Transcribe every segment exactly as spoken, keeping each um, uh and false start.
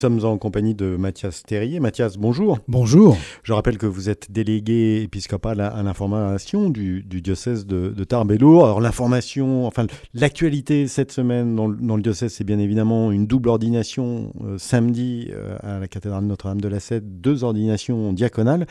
Nous sommes en compagnie de Mathias Terrier. Mathias, bonjour. Bonjour. Je rappelle que vous êtes délégué épiscopal à, à l'information du, du diocèse de, de Tarbes et Lourdes. Alors l'information, enfin l'actualité cette semaine dans, dans le diocèse, c'est bien évidemment une double ordination euh, samedi euh, à la cathédrale Notre-Dame de la Cède, deux ordinations diaconales.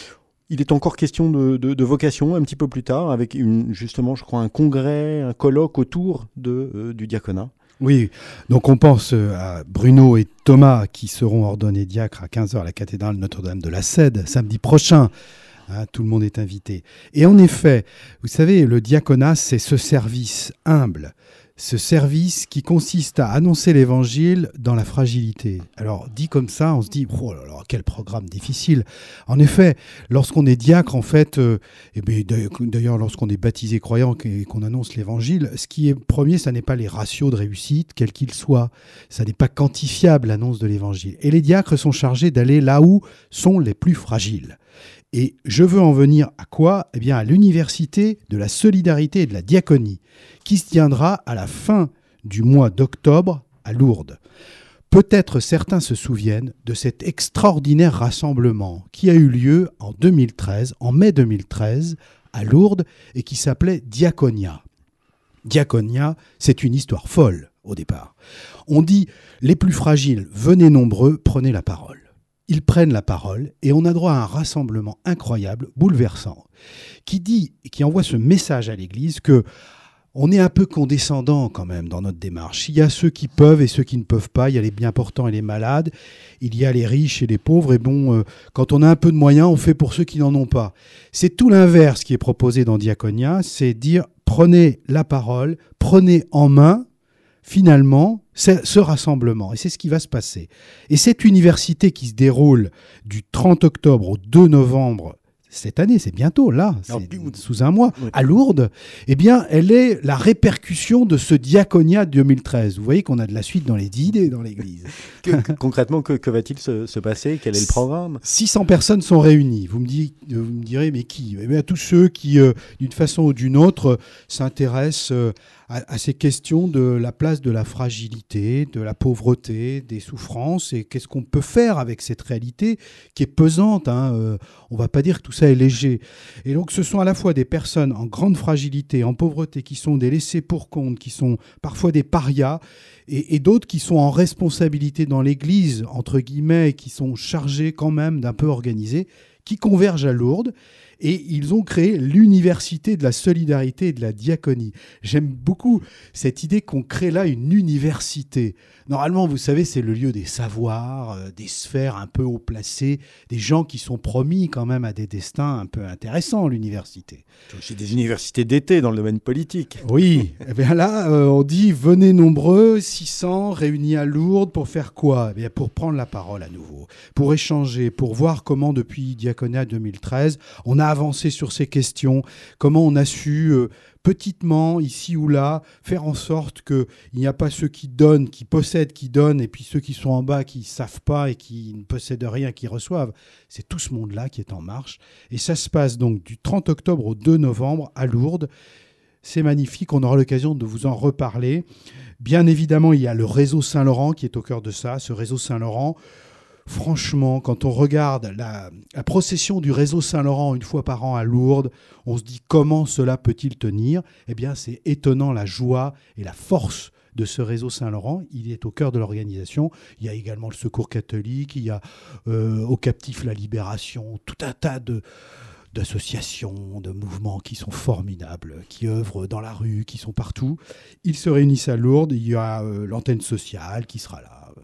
Il est encore question de, de, de vocation un petit peu plus tard, avec une, justement, je crois, un congrès, un colloque autour de, euh, du diaconat. Oui, donc on pense à Bruno et Thomas qui seront ordonnés diacres à quinze heures à la cathédrale Notre-Dame de la Cède, samedi prochain. Hein, tout le monde est invité. Et en effet, vous savez, le diaconat, c'est ce service humble, ce service qui consiste à annoncer l'évangile dans la fragilité. Alors, dit comme ça, on se dit, oh là là, quel programme difficile. En effet, lorsqu'on est diacre, en fait, euh, et bien, d'ailleurs, lorsqu'on est baptisé croyant et qu'on annonce l'évangile, ce qui est premier, ça n'est pas les ratios de réussite, quels qu'ils soient. Ça n'est pas quantifiable, l'annonce de l'évangile. Et les diacres sont chargés d'aller là où sont les plus fragiles. Et je veux en venir à quoi ? Eh bien, à l'université de la solidarité et de la diaconie, qui se tiendra à la fin du mois d'octobre à Lourdes. Peut-être certains se souviennent de cet extraordinaire rassemblement qui a eu lieu en deux mille treize, en mai deux mille treize, à Lourdes, et qui s'appelait Diaconia. Diaconia, c'est une histoire folle au départ. On dit « les plus fragiles, venez nombreux, prenez la parole ». Ils prennent la parole et on a droit à un rassemblement incroyable, bouleversant, qui dit, qui envoie ce message à l'Église que on est un peu condescendant quand même dans notre démarche. Il y a ceux qui peuvent et ceux qui ne peuvent pas, il y a les bien portants et les malades, il y a les riches et les pauvres, et bon, euh, quand on a un peu de moyens, on fait pour ceux qui n'en ont pas. C'est tout l'inverse qui est proposé dans Diaconia, c'est dire prenez la parole, prenez en main, finalement, c'est ce rassemblement, et c'est ce qui va se passer. Et cette université qui se déroule du trente octobre au deux novembre, cette année, c'est bientôt, là, c'est Alors, sous un mois, oui. à Lourdes, eh bien, elle est la répercussion de ce Diaconia deux mille treize. Vous voyez qu'on a de la suite dans les idées dans l'Église. que, que, concrètement, que, que va-t-il se, se passer ? Quel est le programme ? six cents personnes sont réunies. Vous me, dit, vous me direz, mais qui ? Eh bien, tous ceux qui, euh, d'une façon ou d'une autre, euh, s'intéressent euh, à, à ces questions de la place de la fragilité, de la pauvreté, des souffrances, et qu'est-ce qu'on peut faire avec cette réalité qui est pesante. Hein, euh, on ne va pas dire que tout ça est léger. Et donc, ce sont à la fois des personnes en grande fragilité, en pauvreté, qui sont des laissés pour compte, qui sont parfois des parias, et, et d'autres qui sont en responsabilité dans l'Église, entre guillemets, et qui sont chargés quand même d'un peu organiser, qui convergent à Lourdes. Et ils ont créé l'université de la solidarité et de la diaconie. J'aime beaucoup cette idée qu'on crée là une université. Normalement, vous savez, c'est le lieu des savoirs, euh, des sphères un peu haut placées, des gens qui sont promis quand même à des destins un peu intéressants, l'université. C'est des universités d'été dans le domaine politique. Oui, et bien là, euh, on dit venez nombreux, six cents, réunis à Lourdes, pour faire quoi ? Eh bien, pour prendre la parole à nouveau, pour échanger, pour voir comment depuis Diaconia deux mille treize, on a avancé sur ces questions, comment on a su euh, petitement, ici ou là, faire en sorte qu'il n'y a pas ceux qui donnent, qui possèdent, qui donnent, et puis ceux qui sont en bas, qui ne savent pas et qui ne possèdent rien, qui reçoivent. C'est tout ce monde-là qui est en marche. Et ça se passe donc du trente octobre au deux novembre à Lourdes. C'est magnifique, on aura l'occasion de vous en reparler. Bien évidemment, il y a le réseau Saint-Laurent qui est au cœur de ça, ce réseau Saint-Laurent. Franchement, quand on regarde la, la procession du réseau Saint-Laurent une fois par an à Lourdes, on se dit comment cela peut-il tenir ? Eh bien, c'est étonnant la joie et la force de ce réseau Saint-Laurent. Il est au cœur de l'organisation. Il y a également le Secours catholique, il y a euh, aux captifs la Libération, tout un tas de... d'associations, de mouvements qui sont formidables, qui œuvrent dans la rue, qui sont partout. Ils se réunissent à Lourdes, il y a euh, l'antenne sociale qui sera là.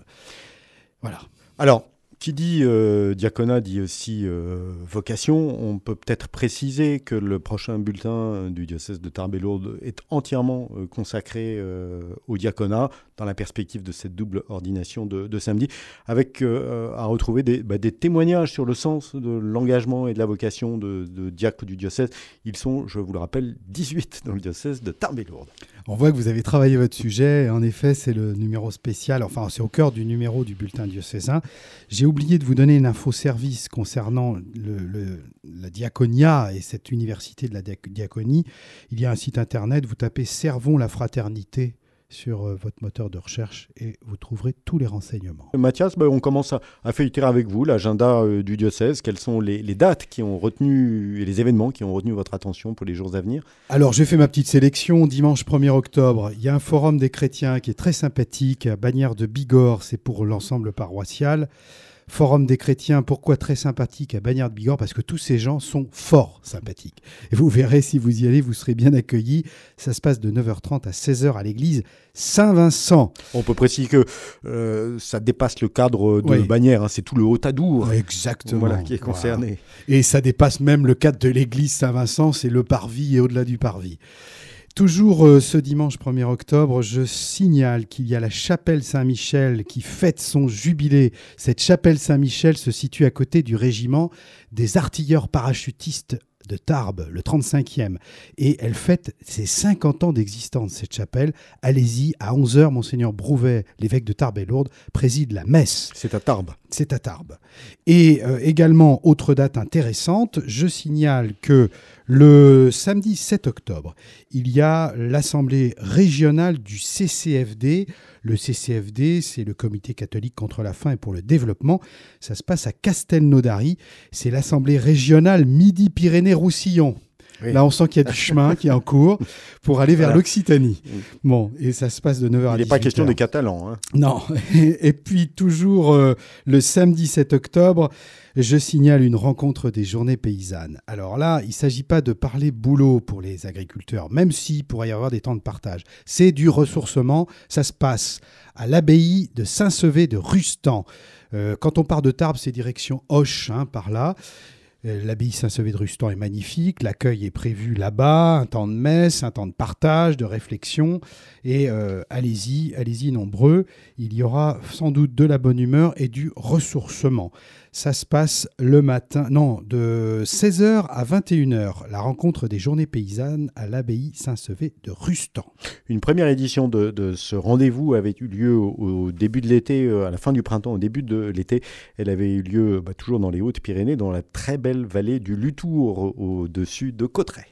Voilà. Alors, qui dit euh, diaconat dit aussi euh, vocation. On peut peut-être préciser que le prochain bulletin du diocèse de Tarbes et Lourdes est entièrement euh, consacré euh, au diaconat, dans la perspective de cette double ordination de, de samedi, avec euh, à retrouver des, bah, des témoignages sur le sens de l'engagement et de la vocation de, de diacres du diocèse. Ils sont, je vous le rappelle, dix-huit dans le diocèse de Tarbes et Lourdes. On voit que vous avez travaillé votre sujet. En effet, c'est le numéro spécial, enfin c'est au cœur du numéro du bulletin diocésain. J'ai oublié de vous donner une info-service concernant le, le, la diaconia et cette université de la diaconie. Il y a un site internet, vous tapez « Servons la fraternité ». sur euh, votre moteur de recherche et vous trouverez tous les renseignements. Mathias, bah, on commence à, à feuilleter avec vous l'agenda euh, du diocèse. Quelles sont les, les dates qui ont retenu et les événements qui ont retenu votre attention pour les jours à venir? Alors, j'ai fait ma petite sélection. Dimanche premier octobre, il y a un forum des chrétiens qui est très sympathique à Bagnères de Bigorre, c'est pour l'ensemble paroissial. Forum des chrétiens, pourquoi très sympathique à Bagnères de Bigorre? Parce que tous ces gens sont fort sympathiques. Et vous verrez, si vous y allez, vous serez bien accueillis. Ça se passe de neuf heures trente à seize heures à l'église Saint-Vincent. On peut préciser que euh, ça dépasse le cadre de Oui. Bagnères, hein, c'est tout le Haut-Adour Exactement. voilà, qui est concerné. Voilà. Et ça dépasse même le cadre de l'église Saint-Vincent, c'est le parvis et au-delà du parvis. Toujours euh, ce dimanche premier octobre, je signale qu'il y a la chapelle Saint-Michel qui fête son jubilé. Cette chapelle Saint-Michel se situe à côté du régiment des artilleurs parachutistes de Tarbes, le trente-cinquième. Et elle fête ses cinquante ans d'existence, cette chapelle. Allez-y, à onze heures, Monseigneur Brouvet, l'évêque de Tarbes et Lourdes, préside la messe. C'est à Tarbes. C'est à Tarbes. Et euh, également, autre date intéressante, je signale que le samedi sept octobre, il y a l'assemblée régionale du C C F D. Le C C F D, c'est le Comité catholique contre la faim et pour le développement. Ça se passe à Castelnaudary. C'est l'assemblée régionale Midi-Pyrénées-Roussillon. Oui. Là, on sent qu'il y a du chemin qui est en cours pour aller vers voilà. l'Occitanie. Oui. Bon, et ça se passe de neuf heures à dix-huit heures. Il n'est pas question des Catalans. Hein. Non. Et puis, toujours euh, le samedi sept octobre, je signale une rencontre des journées paysannes. Alors là, il ne s'agit pas de parler boulot pour les agriculteurs, même s'il pourrait y avoir des temps de partage. C'est du ressourcement. Ça se passe à l'abbaye de Saint-Sevé de Rustan. Euh, quand on part de Tarbes, c'est direction Auch, hein, par là. L'abbaye Saint-Sevé de Rustan est magnifique, l'accueil est prévu là-bas, un temps de messe, un temps de partage, de réflexion, et euh, allez-y, allez-y nombreux, il y aura sans doute de la bonne humeur et du ressourcement. Ça se passe le matin, non, de seize heures à vingt et une heures, la rencontre des journées paysannes à l'abbaye Saint-Sevé de Rustan. Une première édition de, de ce rendez-vous avait eu lieu au, au début de l'été, à la fin du printemps, au début de l'été. Elle avait eu lieu bah, toujours dans les Hautes-Pyrénées, dans la très belle vallée du Lutour, au-dessus de Cauterets.